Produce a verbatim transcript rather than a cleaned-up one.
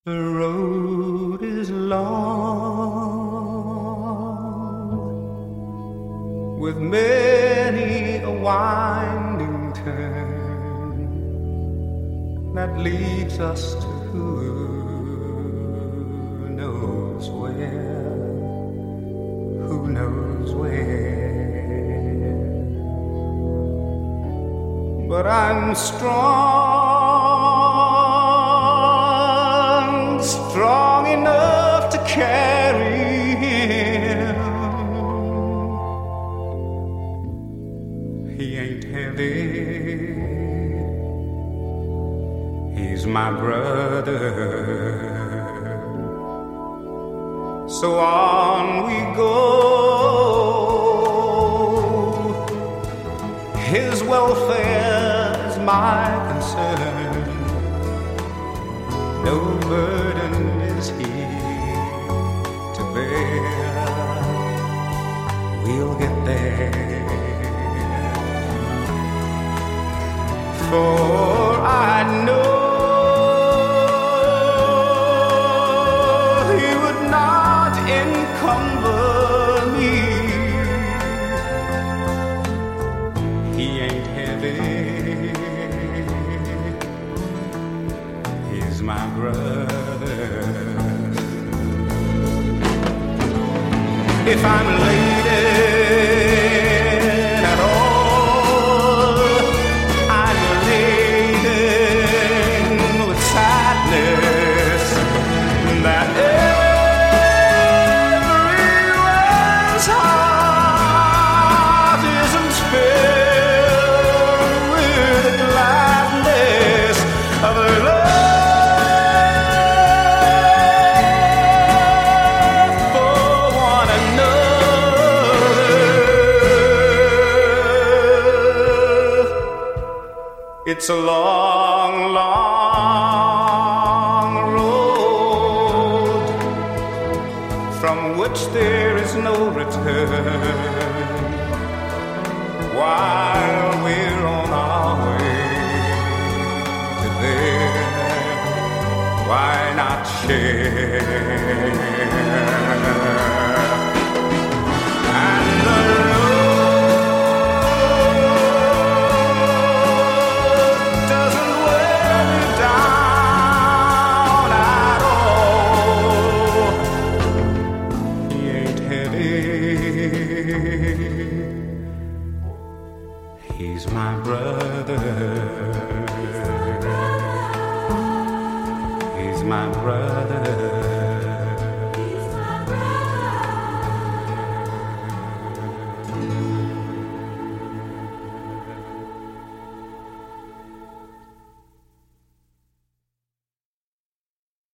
The road is long, with many a winding turn that leads us to who knows where, who knows where. But I'm strong, strong enough to carry him. He ain't heavy, he's my brother. So on we go, his welfare is my concern. No burden is he to bear. We'll get there. For I know he would not encumber me. He ain't heavy, he's my brother. If I'm laden at all, I'm laden with sadness that everyone's heart isn't filled with the gladness of love. It's a long, long road from which there is no return. While we're on our way to there, why not share? And the he's my brother. He's my brother.